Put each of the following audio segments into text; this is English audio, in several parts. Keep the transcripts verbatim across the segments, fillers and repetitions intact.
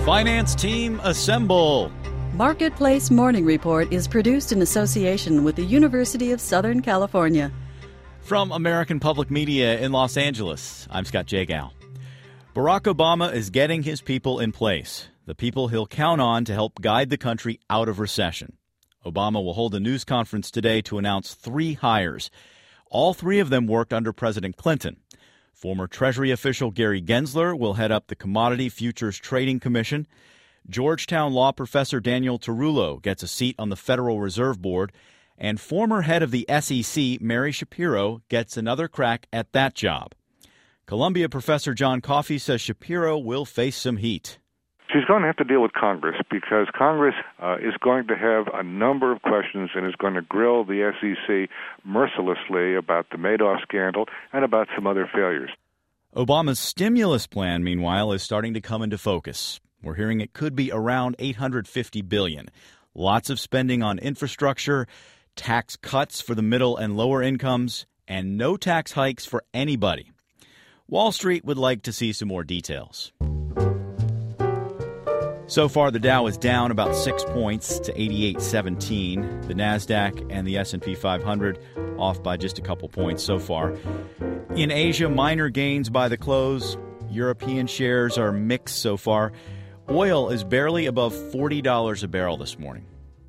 Finance team assemble. Marketplace Morning Report is produced in association with the University of Southern California. From American Public Media in Los Angeles, I'm Scott Jagow. Barack Obama is getting his people in place, the people he'll count on to help guide the country out of recession. Obama will hold a news conference today to announce three hires. All three of them worked under President Clinton. Former Treasury official Gary Gensler will head up the Commodity Futures Trading Commission. Georgetown law professor Daniel Tarullo gets a seat on the Federal Reserve Board. And former head of the S E C, Mary Shapiro, gets another crack at that job. Columbia professor John Coffey says Shapiro will face some heat. She's going to have to deal with Congress because Congress uh, is going to have a number of questions and is going to grill the S E C mercilessly about the Madoff scandal and about some other failures. Obama's stimulus plan, meanwhile, is starting to come into focus. We're hearing it could be around eight hundred fifty billion dollars. Lots of spending on infrastructure, tax cuts for the middle and lower incomes, and no tax hikes for anybody. Wall Street would like to see some more details. So far, the Dow is down about six points to eighty-eight seventeen. The NASDAQ and the S and P five hundred off by just a couple points so far. In Asia, minor gains by the close. European shares are mixed so far. Oil is barely above forty dollars a barrel this morning.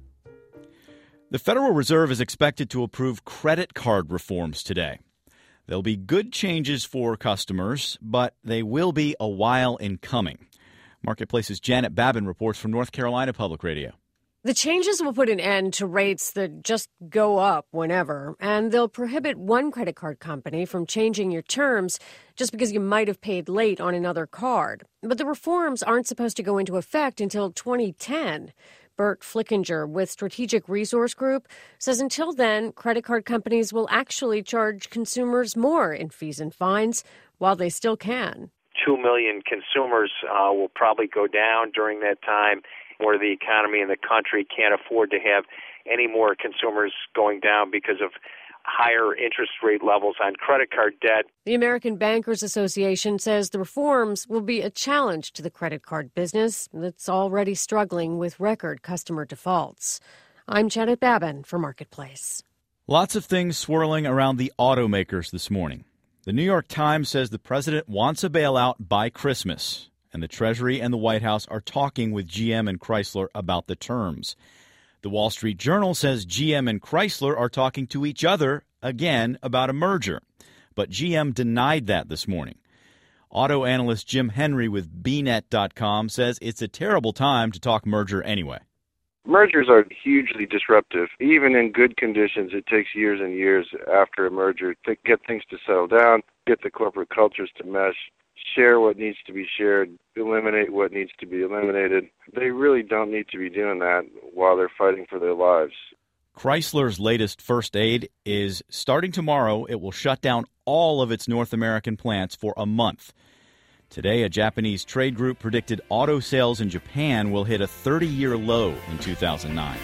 The Federal Reserve is expected to approve credit card reforms today. There'll be good changes for customers, but they will be a while in coming. Marketplace's Janet Babin reports from North Carolina Public Radio. The changes will put an end to rates that just go up whenever, and they'll prohibit one credit card company from changing your terms just because you might have paid late on another card. But the reforms aren't supposed to go into effect until twenty ten. Bert Flickinger with Strategic Resource Group says until then, credit card companies will actually charge consumers more in fees and fines while they still can. Two million consumers uh, will probably go down during that time, where the economy and the country can't afford to have any more consumers going down because of higher interest rate levels on credit card debt. The American Bankers Association says the reforms will be a challenge to the credit card business that's already struggling with record customer defaults. I'm Janet Babin for Marketplace. Lots of things swirling around the automakers this morning. The New York Times says the president wants a bailout by Christmas, and the Treasury and the White House are talking with G M and Chrysler about the terms. The Wall Street Journal says G M and Chrysler are talking to each other again about a merger, but G M denied that this morning. Auto analyst Jim Henry with B net dot com says it's a terrible time to talk merger anyway. Mergers are hugely disruptive. Even in good conditions, it takes years and years after a merger to get things to settle down, get the corporate cultures to mesh, share what needs to be shared, eliminate what needs to be eliminated. They really don't need to be doing that while they're fighting for their lives. Chrysler's latest first aid is starting tomorrow. It will shut down all of its North American plants for a month. Today, a Japanese trade group predicted auto sales in Japan will hit a thirty-year low in two thousand nine.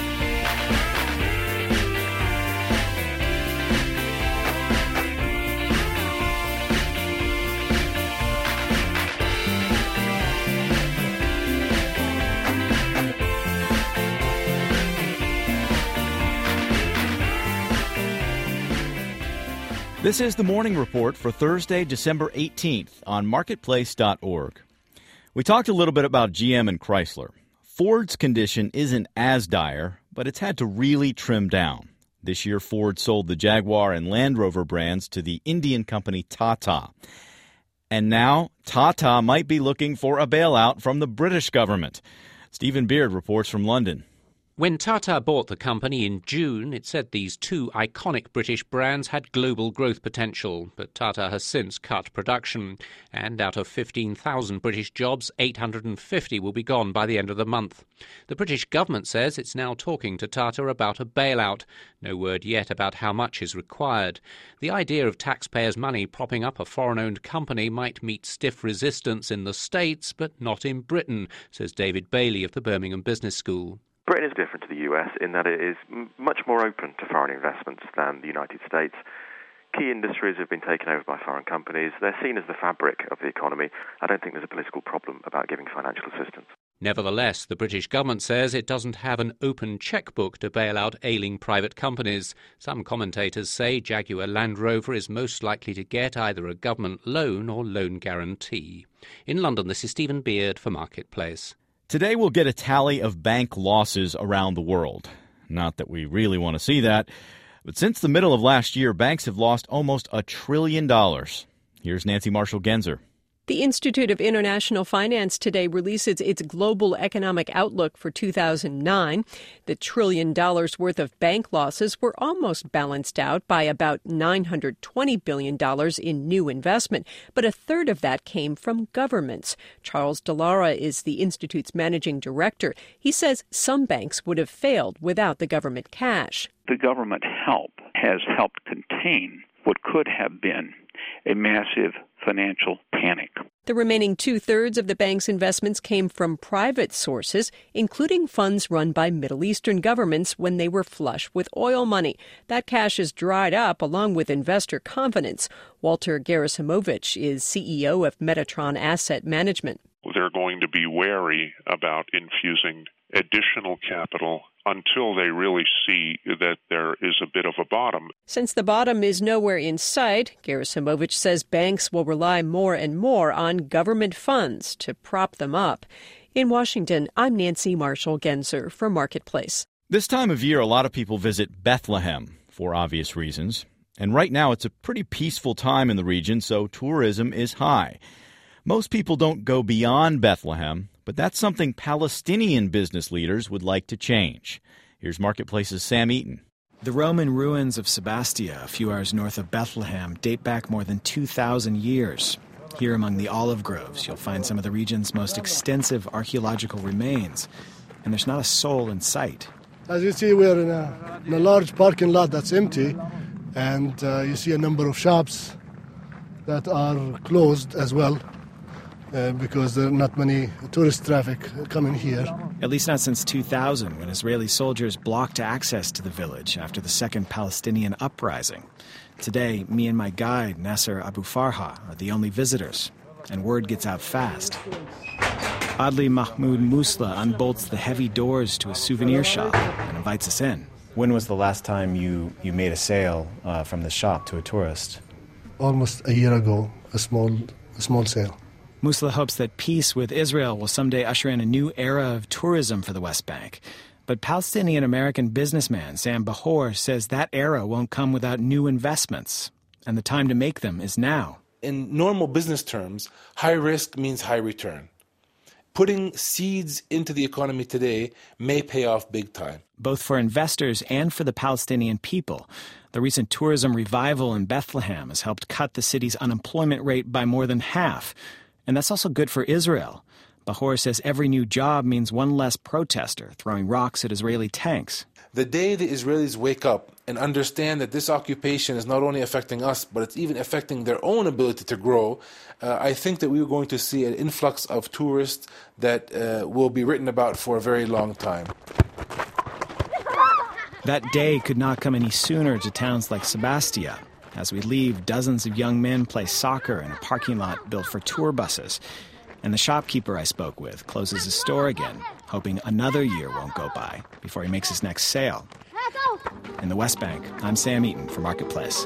This is the Morning Report for Thursday, December eighteenth on marketplace dot org. We talked a little bit about G M and Chrysler. Ford's condition isn't as dire, but it's had to really trim down. This year, Ford sold the Jaguar and Land Rover brands to the Indian company Tata. And now, Tata might be looking for a bailout from the British government. Stephen Beard reports from London. When Tata bought the company in June, it said these two iconic British brands had global growth potential, but Tata has since cut production. And out of fifteen thousand British jobs, eight hundred fifty will be gone by the end of the month. The British government says it's now talking to Tata about a bailout. No word yet about how much is required. The idea of taxpayers' money propping up a foreign-owned company might meet stiff resistance in the States, but not in Britain, says David Bailey of the Birmingham Business School. Britain is different to the U S in that it is m- much more open to foreign investments than the United States. Key industries have been taken over by foreign companies. They're seen as the fabric of the economy. I don't think there's a political problem about giving financial assistance. Nevertheless, the British government says it doesn't have an open chequebook to bail out ailing private companies. Some commentators say Jaguar Land Rover is most likely to get either a government loan or loan guarantee. In London, this is Stephen Beard for Marketplace. Today we'll get a tally of bank losses around the world. Not that we really want to see that, but since the middle of last year, banks have lost almost a trillion dollars. Here's Nancy Marshall-Genzer. The Institute of International Finance today releases its global economic outlook for two thousand nine. The trillion dollars worth of bank losses were almost balanced out by about nine hundred twenty billion dollars in new investment, but a third of that came from governments. Charles Dallara is the Institute's managing director. He says some banks would have failed without the government cash. The government help has helped contain what could have been a massive financial panic. The remaining two-thirds of the bank's investments came from private sources, including funds run by Middle Eastern governments when they were flush with oil money. That cash has dried up along with investor confidence. Walter Gerasimovich is C E O of Metatron Asset Management. They're going to be wary about infusing additional capital until they really see that there is a bit of a bottom. Since the bottom is nowhere in sight, Gerasimovich says banks will rely more and more on government funds to prop them up. In Washington, I'm Nancy Marshall-Genzer for Marketplace. This time of year, a lot of people visit Bethlehem for obvious reasons. And right now, it's a pretty peaceful time in the region, so tourism is high. Most people don't go beyond Bethlehem, but that's something Palestinian business leaders would like to change. Here's Marketplace's Sam Eaton. The Roman ruins of Sebastia, a few hours north of Bethlehem, date back more than two thousand years. Here among the olive groves, you'll find some of the region's most extensive archaeological remains, and there's not a soul in sight. As you see, we're in a, in a large parking lot that's empty, and uh, you see a number of shops that are closed as well. Uh, because there are not many tourist traffic coming here. At least not since two thousand, when Israeli soldiers blocked access to the village after the second Palestinian uprising. Today, me and my guide, Nasser Abu Farha, are the only visitors, and word gets out fast. Adli Mahmoud Musla unbolts the heavy doors to a souvenir shop and invites us in. When was the last time you, you made a sale uh, from the shop to a tourist? Almost a year ago, a small, a small sale. Musla hopes that peace with Israel will someday usher in a new era of tourism for the West Bank. But Palestinian-American businessman Sam Bahor says that era won't come without new investments, and the time to make them is now. In normal business terms, high risk means high return. Putting seeds into the economy today may pay off big time. Both for investors and for the Palestinian people. The recent tourism revival in Bethlehem has helped cut the city's unemployment rate by more than half. And that's also good for Israel. Bahor says every new job means one less protester throwing rocks at Israeli tanks. The day the Israelis wake up and understand that this occupation is not only affecting us, but it's even affecting their own ability to grow, uh, I think that we are going to see an influx of tourists that uh, will be written about for a very long time. That day could not come any sooner to towns like Sebastia. As we leave, dozens of young men play soccer in a parking lot built for tour buses. And the shopkeeper I spoke with closes his store again, hoping another year won't go by before he makes his next sale. In the West Bank, I'm Sam Eaton for Marketplace.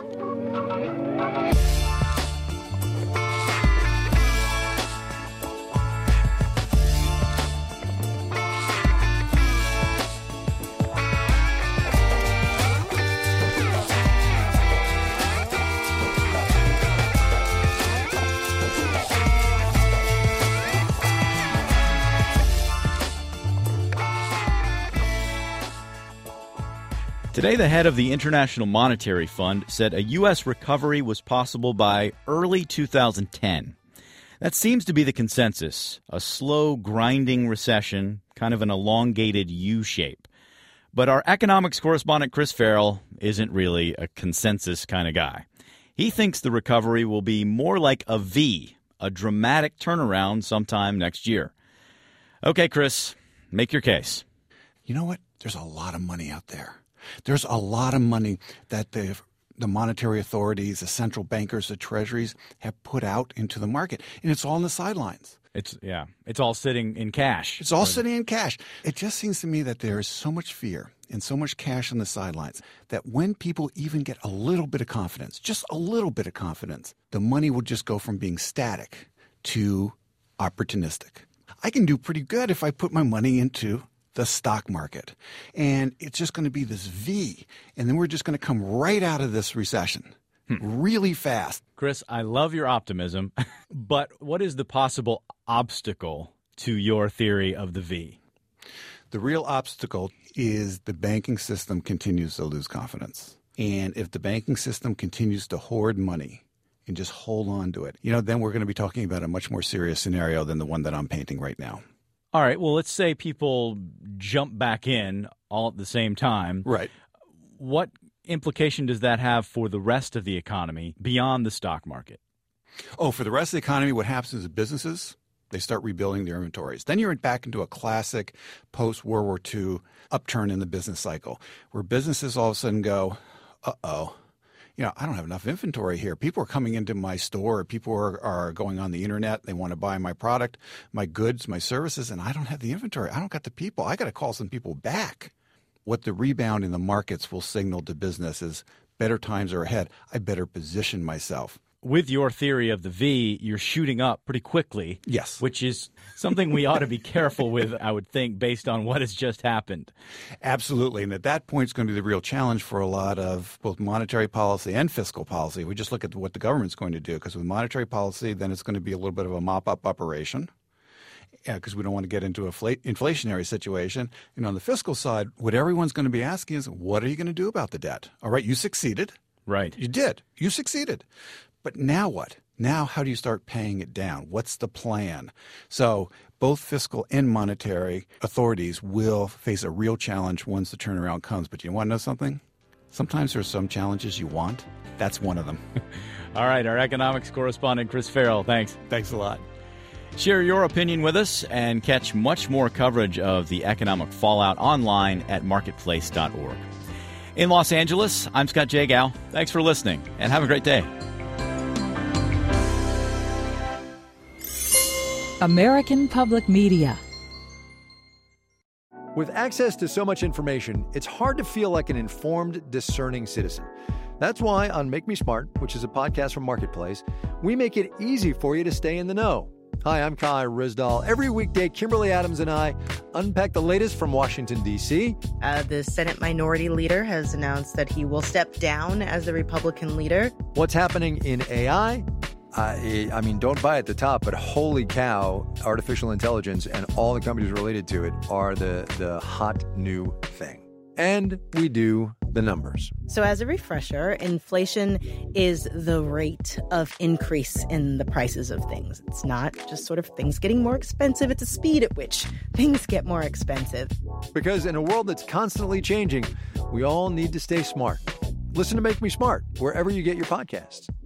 Today, the head of the International Monetary Fund said a U S recovery was possible by early two thousand ten. That seems to be the consensus, a slow, grinding recession, kind of an elongated U shape. But our economics correspondent Chris Farrell isn't really a consensus kind of guy. He thinks the recovery will be more like a V, a dramatic turnaround sometime next year. Okay, Chris, make your case. You know what? There's a lot of money out there. There's a lot of money that the the monetary authorities, the central bankers, the treasuries have put out into the market. And it's all on the sidelines. It's yeah, it's all sitting in cash. It's all sitting in cash. It just seems to me that there is so much fear and so much cash on the sidelines that when people even get a little bit of confidence, just a little bit of confidence, the money will just go from being static to opportunistic. I can do pretty good if I put my money into the stock market. And it's just going to be this V. And then we're just going to come right out of this recession hmm. really fast. Chris, I love your optimism, but what is the possible obstacle to your theory of the V? The real obstacle is the banking system continues to lose confidence. And if the banking system continues to hoard money and just hold on to it, you know, then we're going to be talking about a much more serious scenario than the one that I'm painting right now. All right. Well, let's say people jump back in all at the same time. Right. What implication does that have for the rest of the economy beyond the stock market? Oh, for the rest of the economy, what happens is businesses, they start rebuilding their inventories. Then you're back into a classic post-World War Two upturn in the business cycle where businesses all of a sudden go, uh-oh, you know, I don't have enough inventory here. People are coming into my store. People are, are going on the internet. They want to buy my product, my goods, my services, and I don't have the inventory. I don't got the people. I got to call some people back. What the rebound in the markets will signal to business is better times are ahead. I better position myself. With your theory of the V, you're shooting up pretty quickly. Yes. Which is something we ought to be careful with, I would think, based on what has just happened. Absolutely. And at that point, it's going to be the real challenge for a lot of both monetary policy and fiscal policy. We just look at what the government's going to do, because with monetary policy, then it's going to be a little bit of a mop-up operation, because we don't want to get into a fla- inflationary situation. And on the fiscal side, what everyone's going to be asking is, what are you going to do about the debt? All right, you succeeded. Right. You did. You succeeded. But now what? Now how do you start paying it down? What's the plan? So both fiscal and monetary authorities will face a real challenge once the turnaround comes. But you want to know something? Sometimes there's some challenges you want. That's one of them. All right, our economics correspondent, Chris Farrell, thanks. Thanks a lot. Share your opinion with us and catch much more coverage of the economic fallout online at marketplace dot org. In Los Angeles, I'm Scott Jagow. Thanks for listening, and have a great day. American Public Media. With access to so much information, it's hard to feel like an informed, discerning citizen. That's why on Make Me Smart, which is a podcast from Marketplace, we make it easy for you to stay in the know. Hi, I'm Kai Rizdal. Every weekday, Kimberly Adams and I unpack the latest from Washington, D C. Uh, the Senate Minority Leader has announced that he will step down as the Republican leader. What's happening in A I? I, I mean, don't buy at the top, but holy cow, artificial intelligence and all the companies related to it are the, the hot new thing. And we do the numbers. So as a refresher, inflation is the rate of increase in the prices of things. It's not just sort of things getting more expensive. It's a speed at which things get more expensive. Because in a world that's constantly changing, we all need to stay smart. Listen to Make Me Smart wherever you get your podcasts.